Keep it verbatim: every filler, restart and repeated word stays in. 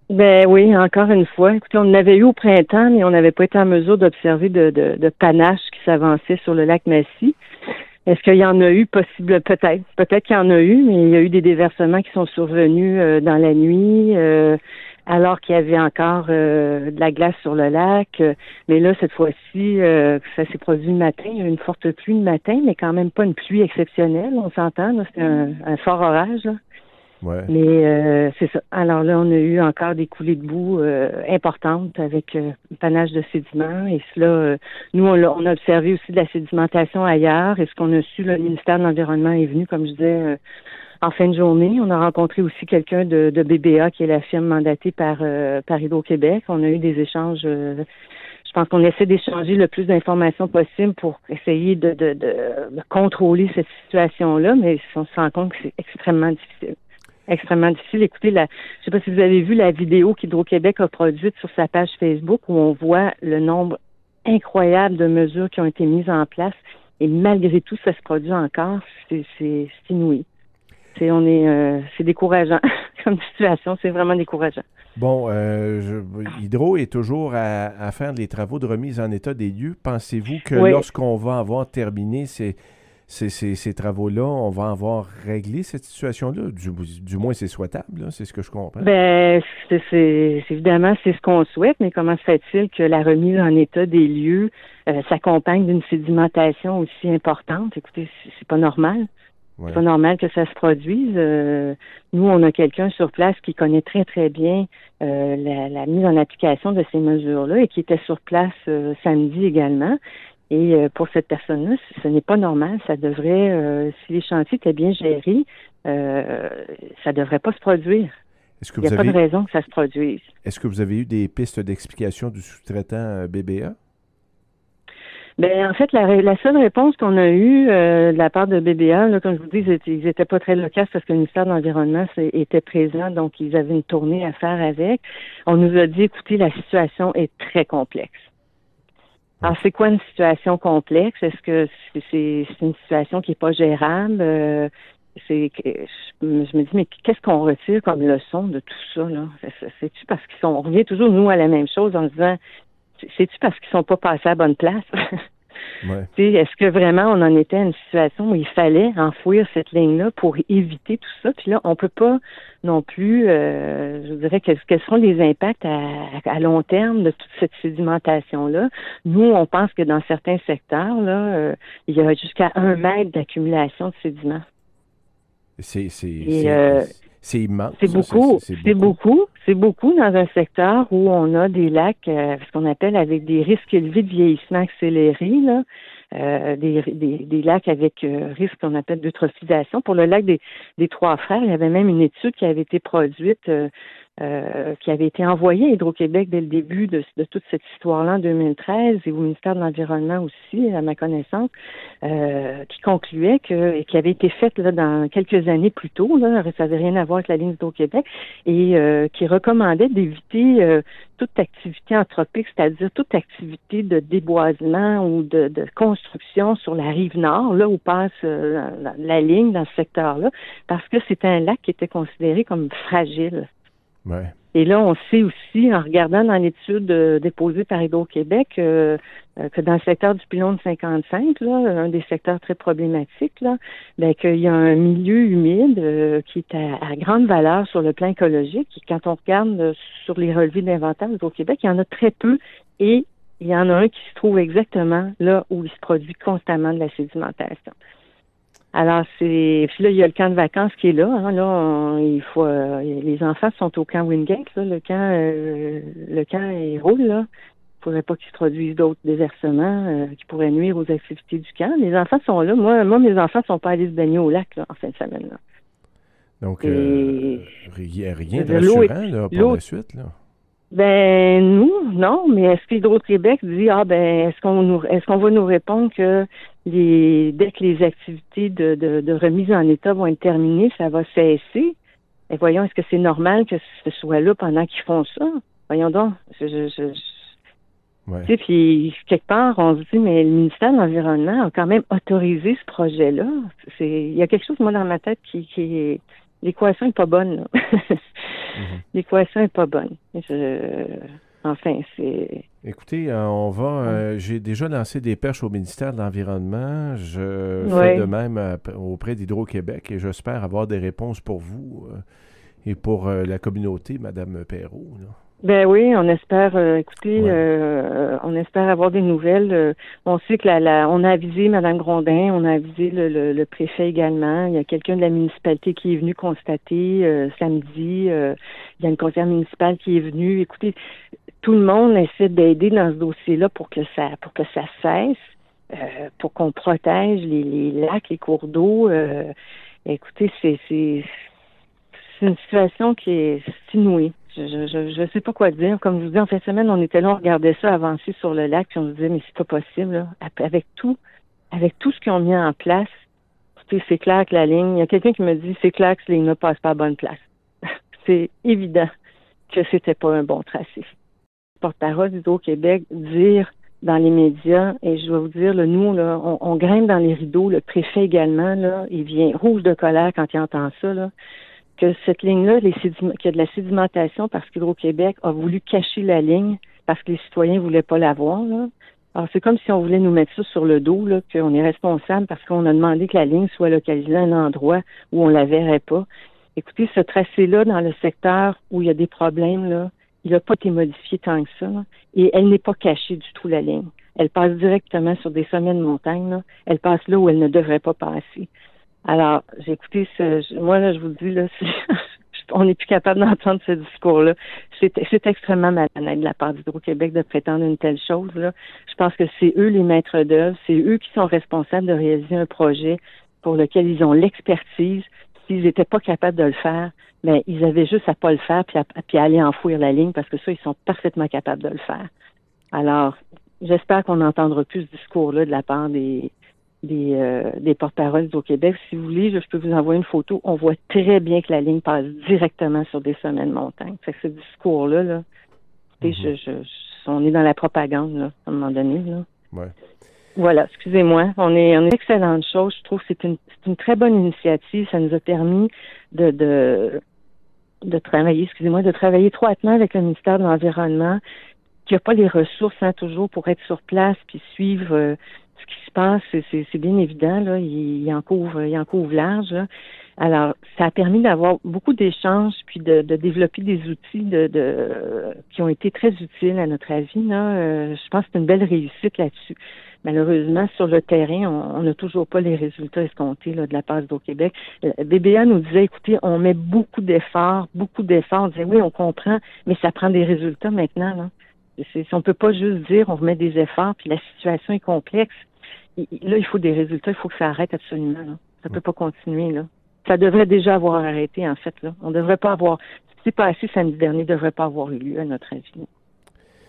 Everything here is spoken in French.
Ben oui, encore une fois. Écoutez, on en avait eu au printemps, mais on n'avait pas été en mesure d'observer de, de, de panache qui s'avançait sur le lac Massy. Est-ce qu'il y en a eu possible? Peut-être. Peut-être qu'il y en a eu, mais il y a eu des déversements qui sont survenus euh, dans la nuit, euh, alors qu'il y avait encore euh, de la glace sur le lac. Euh, Mais là, cette fois-ci, euh, ça s'est produit le matin. Il y a eu une forte pluie le matin, mais quand même pas une pluie exceptionnelle. On s'entend, là, c'était un, un fort orage, là. Ouais. Mais euh, c'est ça. Alors là, on a eu encore des coulées de boue euh, importantes avec euh, un panache de sédiments. Et cela, euh, nous, on a, on a observé aussi de la sédimentation ailleurs. Et ce qu'on a su, là, le ministère de l'Environnement est venu, comme je disais, euh, en fin de journée. On a rencontré aussi quelqu'un de, de B B A, qui est la firme mandatée par, euh, par Hydro-Québec. On a eu des échanges. Euh, je pense qu'on essaie d'échanger le plus d'informations possible pour essayer de, de, de, de contrôler cette situation-là, mais on se rend compte que c'est extrêmement difficile. Extrêmement difficile. Écoutez, la, je sais pas si vous avez vu la vidéo qu'Hydro-Québec a produite sur sa page Facebook où on voit le nombre incroyable de mesures qui ont été mises en place et malgré tout, ça se produit encore. C'est, c'est, c'est inouï. C'est, on est, euh, c'est décourageant comme situation. C'est vraiment décourageant. Bon, euh, je, Hydro est toujours à, à faire les travaux de remise en état des lieux. Pensez-vous que Oui. lorsqu'on va avoir terminé ces Ces, ces, ces travaux-là, on va avoir réglé cette situation-là? Du, du moins, c'est souhaitable, là, c'est ce que je comprends. Ben, c'est, c'est, c'est évidemment, c'est ce qu'on souhaite, mais comment se fait-il que la remise en état des lieux euh, s'accompagne d'une sédimentation aussi importante? Écoutez, c'est, c'est pas normal. Ouais. C'est pas normal que ça se produise. Euh, nous, on a quelqu'un sur place qui connaît très, très bien euh, la, la mise en application de ces mesures-là et qui était sur place euh, samedi également. Et euh, pour cette personne-là, ce n'est pas normal. Ça devrait, euh, si les chantiers étaient bien gérés, euh, ça devrait pas se produire. Est-ce que Il n'y vous a pas avez, de raison que ça se produise. Est-ce que vous avez eu des pistes d'explication du sous-traitant euh, B B A? Ben en fait, la, la seule réponse qu'on a eue euh, de la part de B B A, là, comme je vous dis, ils étaient, ils étaient pas très loquaces parce que le ministère de l'Environnement était présent, donc ils avaient une tournée à faire avec. On nous a dit, écoutez, la situation est très complexe. Alors, c'est quoi une situation complexe? Est-ce que c'est, c'est, c'est une situation qui est pas gérable? Euh, c'est, je, je me dis, mais qu'est-ce qu'on retire comme leçon de tout ça, là? C'est, c'est-tu parce qu'ils sont, on revient toujours, nous, à la même chose en se disant, c'est-tu parce qu'ils sont pas passés à la bonne place? Ouais. Est-ce que vraiment on en était à une situation où il fallait enfouir cette ligne-là pour éviter tout ça? Puis là, on peut pas non plus, euh, je dirais, quels, quels seront les impacts à, à long terme de toute cette sédimentation-là. Nous, on pense que dans certains secteurs, là, euh, il y a jusqu'à un mètre d'accumulation de sédiments. C'est, c'est, Et, c'est, euh, c'est immense. C'est ça. beaucoup, c'est, c'est, c'est beaucoup. beaucoup, c'est beaucoup dans un secteur où on a des lacs, euh, ce qu'on appelle avec des risques élevés de vieillissement accéléré, là, euh, des, des, des lacs avec euh, risque qu'on appelle d'eutrophisation. Pour le lac des, des Trois-Frères, il y avait même une étude qui avait été produite, euh, euh, qui avait été envoyée à Hydro-Québec dès le début de, de toute cette histoire-là en deux mille treize et au ministère de l'Environnement aussi, à ma connaissance, euh, qui concluait que, et qui avait été faite là, dans quelques années plus tôt, là, ça n'avait rien à voir avec la ligne d'Hydro-Québec, et euh, qui recommandait d'éviter euh, toute activité anthropique, c'est-à-dire toute activité de déboisement ou de, de construction sur la rive nord, là où passe euh, la, la ligne dans ce secteur-là, parce que c'était un lac qui était considéré comme fragile. Ouais. Et là, on sait aussi, en regardant dans l'étude euh, déposée par Hydro-Québec, euh, euh, que dans le secteur du pylône cinquante-cinq, là, un des secteurs très problématiques, là, ben, qu'il y a un milieu humide euh, qui est à, à grande valeur sur le plan écologique. Et quand on regarde euh, sur les relevés d'inventaire d'Hydro-Québec, il y en a très peu et il y en a un qui se trouve exactement là où il se produit constamment de la sédimentation. Alors, c'est. Puis là, il y a le camp de vacances qui est là. Hein. Là, on... il faut. Euh... Les enfants sont au camp Wingate, là. Le camp, euh... le camp est roule, là. Il ne faudrait pas qu'il se produise d'autres déversements euh, qui pourraient nuire aux activités du camp. Les enfants sont là. Moi, moi, mes enfants ne sont pas allés se baigner au lac, là, en fin de semaine, là. Donc, Et... euh, rien, rien de l'eau rassurant, est... là, pour l'eau... la suite, là. Ben nous, non, mais est-ce qu'Hydro-Québec dit ah ben est-ce qu'on nous est-ce qu'on va nous répondre que les dès que les activités de, de, de remise en état vont être terminées, ça va cesser? Et voyons, est-ce que c'est normal que ce soit là pendant qu'ils font ça? Voyons donc. Je, je, je, je... Ouais. Tu sais, puis quelque part, on se dit, mais le ministère de l'Environnement a quand même autorisé ce projet-là. C'est, il y a quelque chose, moi, dans ma tête qui, qui est... L'équation n'est pas bonne, là. Mm-hmm. L'équation n'est pas bonne. Je... Enfin, c'est... Écoutez, euh, on va... Euh, j'ai déjà lancé des perches au ministère de l'Environnement. Je Oui. fais de même euh, auprès d'Hydro-Québec et j'espère avoir des réponses pour vous euh, et pour euh, la communauté, Mme Perrault, là. Ben oui, on espère, euh, écoutez, Ouais. euh, on espère avoir des nouvelles. Euh, on sait que la, la, on a avisé Mme Grondin, on a avisé le, le, le préfet également. Il y a quelqu'un de la municipalité qui est venu constater euh, samedi. Euh, il y a une conseillère municipale qui est venue. Écoutez, tout le monde essaie d'aider dans ce dossier-là pour que ça, pour que ça cesse, euh, pour qu'on protège les, les lacs, les cours d'eau. Euh, écoutez, c'est, c'est, c'est une situation qui est inouïe. Je, je, je sais pas quoi dire. Comme je vous dis, en fin de semaine, on était là, on regardait ça avancer sur le lac, puis on se disait, mais c'est pas possible, là. Avec tout, avec tout ce qu'ils ont mis en place, écoutez, c'est clair que la ligne, il y a quelqu'un qui me dit, c'est clair que cette ligne ne passe pas à bonne place. C'est évident que c'était pas un bon tracé. Porte-parole d'Hydro-Québec dire dans les médias, et je dois vous dire, là, nous, là, on, on grimpe dans les rideaux, le préfet également, là, il vient rouge de colère quand il entend ça, là, que cette ligne-là, les sédim- qu'il y a de la sédimentation parce qu'Hydro-Québec a voulu cacher la ligne parce que les citoyens voulaient pas la voir, là. Alors, c'est comme si on voulait nous mettre ça sur le dos, là, qu'on est responsable parce qu'on a demandé que la ligne soit localisée à un endroit où on la verrait pas. Écoutez, ce tracé-là, dans le secteur où il y a des problèmes, là, il n'a pas été modifié tant que ça, là, et elle n'est pas cachée du tout, la ligne. Elle passe directement sur des sommets de montagne, là. Elle passe là où elle ne devrait pas passer. Alors, j'ai écouté ce, je, moi, là, je vous dis, là, c'est, on n'est plus capable d'entendre ce discours-là. C'est, c'est extrêmement malhonnête de la part d'Hydro-Québec de prétendre une telle chose, là. Je pense que c'est eux les maîtres d'œuvre, c'est eux qui sont responsables de réaliser un projet pour lequel ils ont l'expertise. S'ils n'étaient pas capables de le faire, mais ils avaient juste à pas le faire puis à, puis à aller enfouir la ligne parce que ça, ils sont parfaitement capables de le faire. Alors, j'espère qu'on n'entendra plus ce discours-là de la part des des, euh, des porte-paroles au Québec. Si vous voulez, je peux vous envoyer une photo. On voit très bien que la ligne passe directement sur des sommets de montagne. Fait que ce discours-là, là, mm-hmm. je, je, je, on est dans la propagande, là, à un moment donné, là. Ouais. Voilà, excusez-moi. On est on est excellente chose. Je trouve que c'est une c'est une très bonne initiative. Ça nous a permis de de de travailler, excusez-moi, de travailler étroitement avec le ministère de l'Environnement, qui n'a pas les ressources, hein, toujours pour être sur place puis suivre euh, ce qui se passe. C'est, c'est, c'est bien évident, là. Il, il en couvre, il en couvre large, là. Alors, ça a permis d'avoir beaucoup d'échanges puis de, de développer des outils de, de qui ont été très utiles à notre avis, là. Euh, je pense que c'est une belle réussite là-dessus. Malheureusement, sur le terrain, on n'a toujours pas les résultats escomptés là, de la part d'Hydro-Québec. B B A nous disait, écoutez, on met beaucoup d'efforts, beaucoup d'efforts. On disait, oui, on comprend, mais ça prend des résultats maintenant, là. C'est, on peut pas juste dire, on remet des efforts, puis la situation est complexe. Il, là, il faut des résultats, il faut que ça arrête absolument, là. Ça peut pas continuer, là. Ça devrait déjà avoir arrêté, en fait, là. On devrait pas avoir, ce qui s'est passé samedi dernier devrait pas avoir eu lieu, à notre avis.